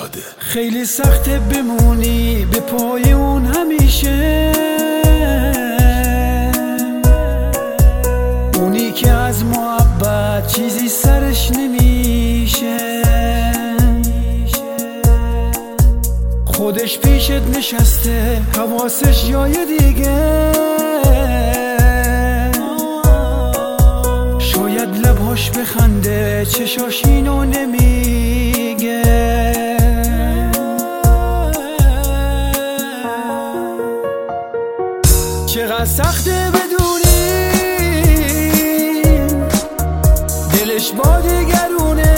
داده. خیلی سخته بمونی به پای اون همیشه، اونی که از محبت چیزی سرش نمیشه، خودش پیشت نشسته حواسش جای دیگه، شاید لبهاش بخنده چشاش اینو نمیگه. چقدر سخته بدونی دلش با دیگرونه،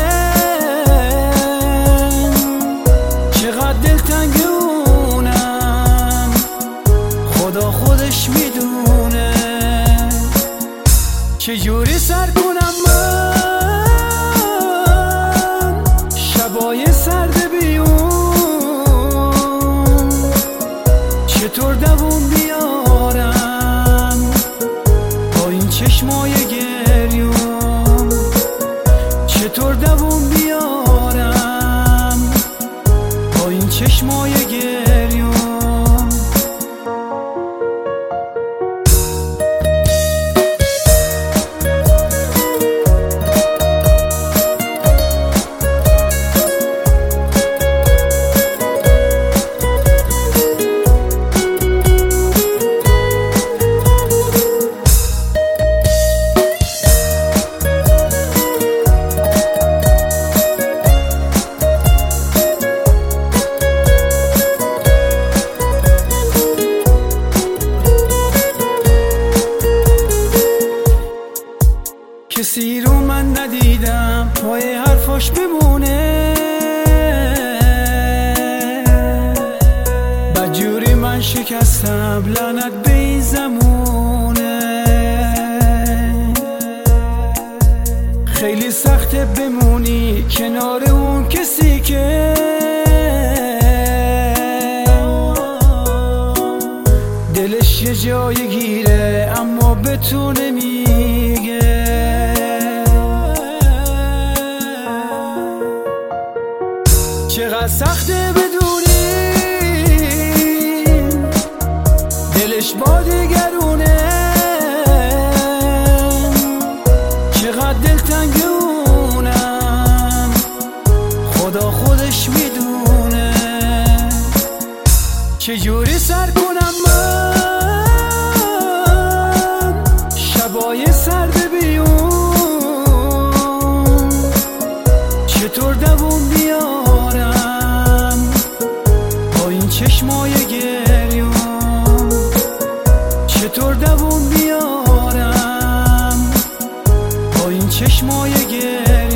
چقدر دلتنگ اونم خدا خودش میدونه. چجوری سر کنم من شبای سرد بیون، چطور دووم بیارم با این چشمای گریون، چطور دووم بیارم با این چشمای گریون. کسی رو من ندیدم پای حرفاش بمونه، بدجوری من شکستم لعنت به این زمونه. خیلی سخته بمونی کنار اون کسی که دلش یه جای گیره اما به تو نمیگه. چقدر سخته بدونی دلش با دیگرونه، چقدر دلتنگ اونم خدا خودش میدونه. چجوری سر کنم من شبای سرد بیون، چطور دووم بیارم با این چشمای گریون، چطور دووم بیارم با این چشمای گریون.